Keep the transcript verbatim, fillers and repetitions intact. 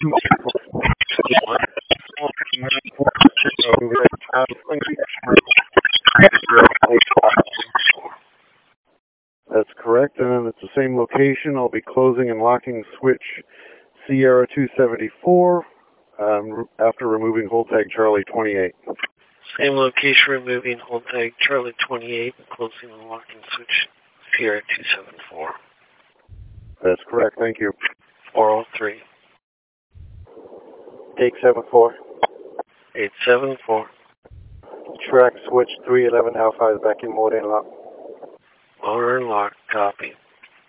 That's correct, and it's the same location. I'll be closing and locking switch Sierra two seventy-four um, after removing hold tag Charlie twenty-eight. Same location, removing hold tag Charlie twenty-eight and closing and locking switch Sierra two seventy-four. That's correct, thank you. four oh three. eight seven four. eight seven four. Track switch three eleven Alpha is back in mode and lock. Motor and lock, copy.